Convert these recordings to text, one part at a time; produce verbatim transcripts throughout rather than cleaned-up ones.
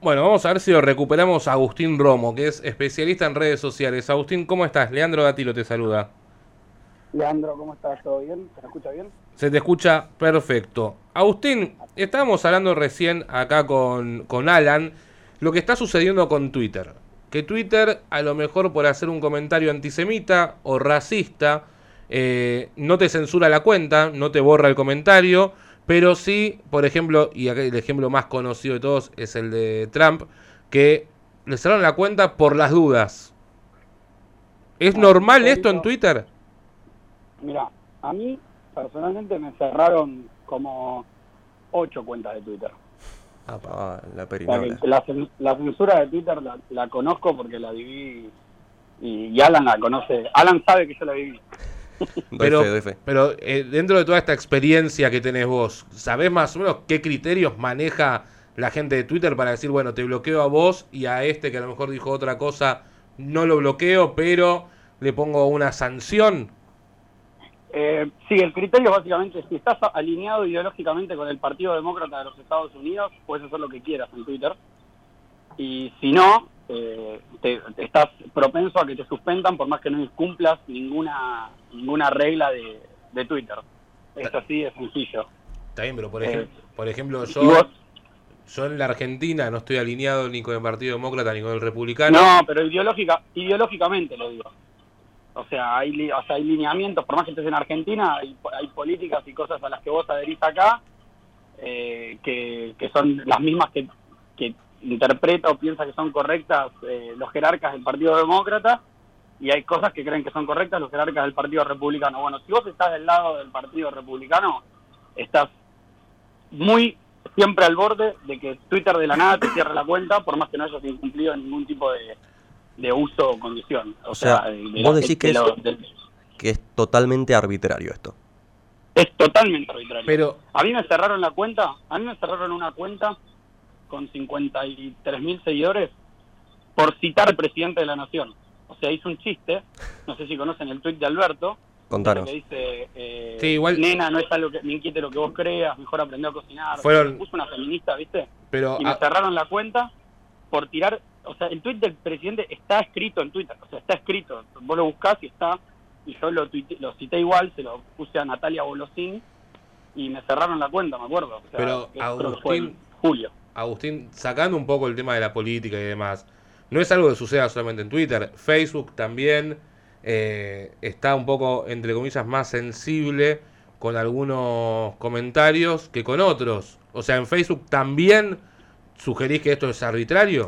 Bueno, vamos a ver si lo recuperamos a Agustín Romo, que es especialista en redes sociales. Agustín, ¿cómo estás? Leandro Gatilo te saluda. Leandro, ¿cómo estás? ¿Todo bien? ¿Se me escucha bien? Se te escucha perfecto. Agustín, estábamos hablando recién acá con, con Alan lo que está sucediendo con Twitter. Que Twitter, a lo mejor por hacer un comentario antisemita o racista, eh, no te censura la cuenta, no te borra el comentario, pero sí, por ejemplo, y acá el ejemplo más conocido de todos es el de Trump, que le cerraron la cuenta por las dudas. ¿Es No, normal esto en histórico. Twitter? Mira, a mí personalmente me cerraron como ocho cuentas de Twitter. Ah, la O sea que perinola. la, cen- la censura de Twitter la, la conozco porque la viví y, y Alan la conoce. Alan sabe que yo la viví. Doy Pero, fe, doy fe. pero eh, dentro de toda esta experiencia que tenés vos, ¿sabés más o menos qué criterios maneja la gente de Twitter para decir, bueno, te bloqueo a vos y a este que a lo mejor dijo otra cosa, no lo bloqueo, pero le pongo una sanción? Eh, sí, el criterio es básicamente si estás alineado ideológicamente con el Partido Demócrata de los Estados Unidos, puedes hacer lo que quieras en Twitter. Y si no, eh, te, te estás propenso a que te suspendan por más que no incumplas ninguna ninguna regla de, de Twitter. Es así de sencillo. Está bien, pero por, Eh, ejem- por ejemplo, y yo, vos, yo en la Argentina no estoy alineado ni con el Partido Demócrata ni con el Republicano. no, pero ideológica, ideológicamente lo digo. O sea, hay, li- o sea, hay lineamientos, por más que estés en Argentina, hay, hay políticas y cosas a las que vos adherís acá, eh, que, que son las mismas que, que interpreta o piensa que son correctas eh, los jerarcas del Partido Demócrata, y hay cosas que creen que son correctas los jerarcas del Partido Republicano. Bueno, si vos estás del lado del Partido Republicano, estás muy siempre al borde de que Twitter de la nada te cierre la cuenta, por más que no hayas incumplido ningún tipo de, de uso o condición. O, O sea, sea, de, de vos la- decís de que es, lo- de- que es totalmente arbitrario esto. es totalmente arbitrario. Pero, A mí me cerraron la cuenta, a mí me cerraron una cuenta con cincuenta y tres mil seguidores por citar al presidente de la nación. O sea, hizo un chiste, no sé si conocen el tuit de Alberto, Contanos. que dice, eh, sí, igual, nena, no es algo que me inquiete lo que vos creas, mejor aprender a cocinar. fueron, Puso una feminista, ¿viste? pero, Y me ah, cerraron la cuenta por tirar, o sea, el tuit del presidente está escrito en Twitter, o sea, está escrito, vos lo buscás y está, y yo lo, tuite, lo cité igual, se lo puse a Natalia Bolosín, y me cerraron la cuenta, me acuerdo. O sea, pero que creo que fue en Agustín, julio. Agustín, sacando un poco el tema de la política y demás, no es algo que suceda solamente en Twitter. Facebook también eh, está un poco, entre comillas, más sensible con algunos comentarios que con otros. O sea, en Facebook también sugerís que esto es arbitrario.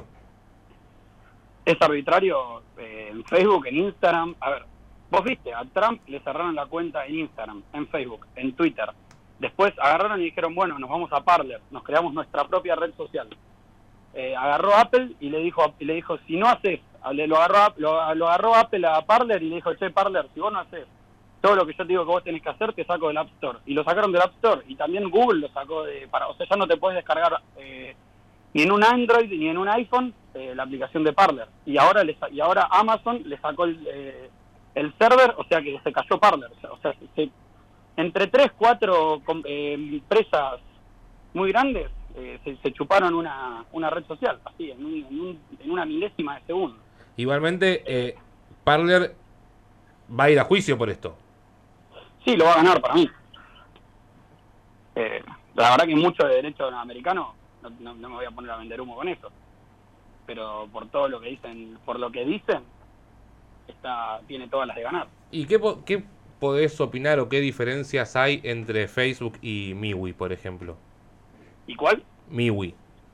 Es arbitrario eh, en Facebook, en Instagram. A ver, vos viste, a Trump le cerraron la cuenta en Instagram, en Facebook, en Twitter. Después agarraron y dijeron, bueno, nos vamos a Parler, nos creamos nuestra propia red social. Eh, agarró Apple y le dijo, y le dijo, si no haces, le- lo agarró, lo, lo agarró Apple a Parler y le dijo, che, Parler, si vos no haces todo lo que yo te digo que vos tenés que hacer, te saco del App Store. Y lo sacaron del App Store. Y también Google lo sacó de, para, o sea, ya no te puedes descargar eh, ni en un Android ni en un iPhone eh, la aplicación de Parler. Y ahora le, y ahora Amazon le sacó el, eh, el server, o sea que se cayó Parler. O sea, o sea se, entre tres, cuatro eh, empresas muy grandes eh, se, se chuparon una, una red social, así, en, un, en, un, en una milésima de segundo. Igualmente, eh, Parler va a ir a juicio por esto. Sí, lo va a ganar para mí. Eh, la verdad que mucho de derecho americano, no, no, no me voy a poner a vender humo con eso, pero por todo lo que dicen, por lo que dicen, está, tiene todas las de ganar. ¿Y qué, po- qué podés opinar o qué diferencias hay entre Facebook y MeWe, por ejemplo? ¿Y cuál? MeWe.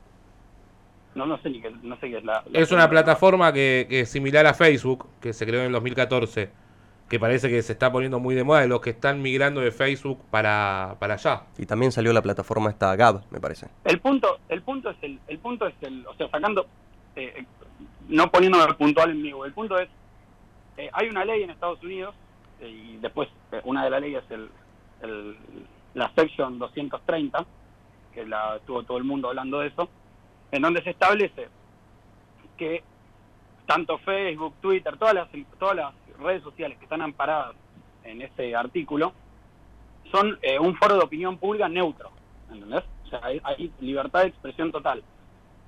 No, no sé ni qué, no sé qué es la. la Es una plataforma que, que es similar a Facebook, que se creó en el dos mil catorce, que parece que se está poniendo muy de moda de los que están migrando de Facebook para, para allá. Y también salió la plataforma esta Gab, me parece. El punto, el punto es el, el punto es el, o sea, sacando, eh, no poniéndome puntual en mí, el punto es, eh, hay una ley en Estados Unidos, eh, y después eh, una de las leyes es el, el, la Section doscientos treinta, que la tuvo todo el mundo hablando de eso, en donde se establece que tanto Facebook, Twitter, todas las, todas las redes sociales que están amparadas en ese artículo, son eh, un foro de opinión pública neutro, ¿entendés? O sea, hay, hay libertad de expresión total.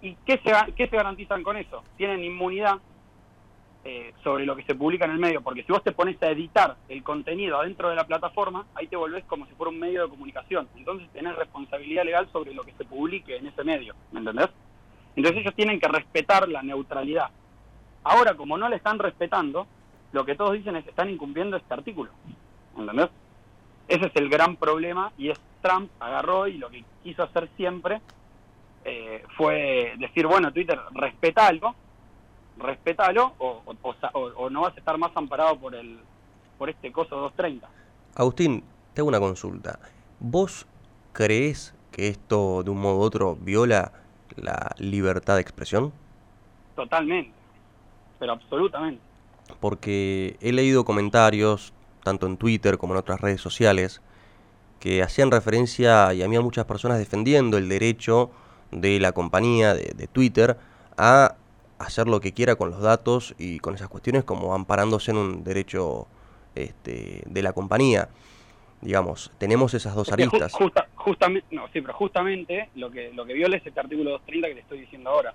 ¿Y qué se, qué se garantizan con eso? Tienen inmunidad eh, sobre lo que se publica en el medio, porque si vos te pones a editar el contenido adentro de la plataforma, ahí te volvés como si fuera un medio de comunicación. Entonces tenés responsabilidad legal sobre lo que se publique en ese medio, ¿me entendés? Entonces ellos tienen que respetar la neutralidad. Ahora, como no le están respetando, lo que todos dicen es que están incumpliendo este artículo, ¿entendés? Ese es el gran problema, y es Trump agarró y lo que quiso hacer siempre eh, fue decir, bueno, Twitter, respetalo, respetalo o, o, o, o no vas a estar más amparado por el por este coso doscientos treinta. Agustín, te hago una consulta. ¿Vos creés que esto de un modo u otro viola la libertad de expresión? Totalmente, pero absolutamente. Porque he leído comentarios, tanto en Twitter como en otras redes sociales, que hacían referencia, y a mí a muchas personas defendiendo el derecho de la compañía, de, de Twitter, a hacer lo que quiera con los datos y con esas cuestiones, como amparándose en un derecho este, de la compañía. Digamos, tenemos esas dos Es que aristas. ju justa, justamente, no, sí, pero justamente lo que lo que viola es este artículo doscientos treinta que te estoy diciendo ahora.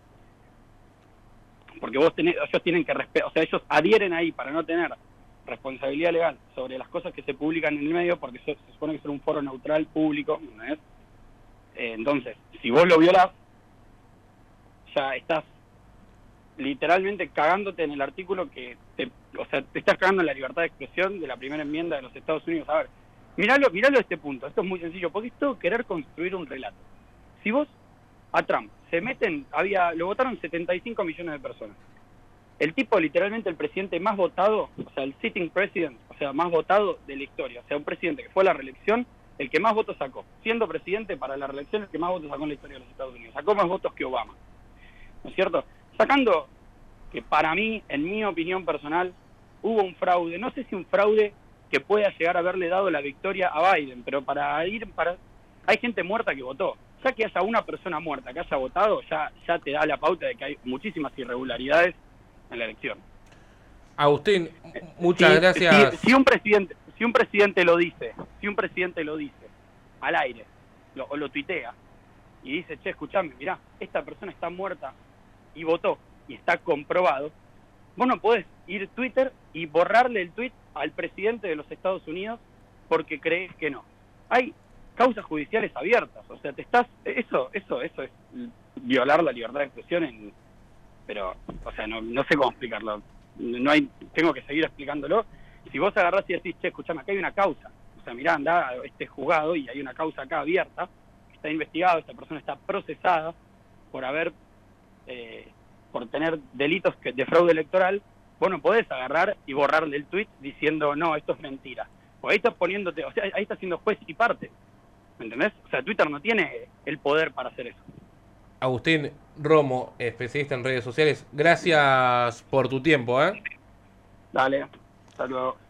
Porque vos tenés, ellos tienen que respetar, o sea, ellos adhieren ahí para no tener responsabilidad legal sobre las cosas que se publican en el medio, porque se, se supone que es un foro neutral, público, ¿no es? Eh, entonces, si vos lo violás, ya estás literalmente cagándote en el artículo que te, o sea, te estás cagando en la libertad de expresión de la primera enmienda de los Estados Unidos. A ver, miralo, miralo a este punto, esto es muy sencillo, porque esto es querer construir un relato. Si vos a Trump se meten, había, lo votaron setenta y cinco millones de personas. El tipo, literalmente el presidente más votado, o sea, el sitting president, o sea, más votado de la historia, o sea, un presidente que fue a la reelección, el que más votos sacó. Siendo presidente para la reelección, el que más votos sacó en la historia de los Estados Unidos. Sacó más votos que Obama, ¿no es cierto? Sacando que para mí, en mi opinión personal, hubo un fraude, no sé si un fraude que pueda llegar a haberle dado la victoria a Biden, pero para ir, para hay gente muerta que votó. Ya que haya una persona muerta que haya votado, ya, ya te da la pauta de que hay muchísimas irregularidades en la elección. Agustín, muchas si, gracias. Si, si un presidente, si un presidente lo dice, si un presidente lo dice al aire, lo, o lo tuitea, y dice, che, escuchame, mirá, esta persona está muerta y votó, y está comprobado, vos no podés ir a Twitter y borrarle el tweet al presidente de los Estados Unidos porque crees que no. Hay causas judiciales abiertas, o sea, te estás, eso, eso, eso es violar la libertad de expresión en, pero, o sea, no, no sé cómo explicarlo, no hay, tengo que seguir explicándolo. Si vos agarrás y decís, che, escuchame, acá hay una causa, o sea, mirá, anda a este juzgado y hay una causa acá abierta, está investigado, esta persona está procesada por haber, eh, por tener delitos que, de fraude electoral, vos no podés agarrar y borrarle el tweet diciendo, no, esto es mentira, porque ahí estás poniéndote, o sea, ahí estás siendo juez y parte. ¿Me entendés? O sea, Twitter no tiene el poder para hacer eso. Agustín Romo, especialista en redes sociales, gracias por tu tiempo, ¿eh? Dale, hasta luego.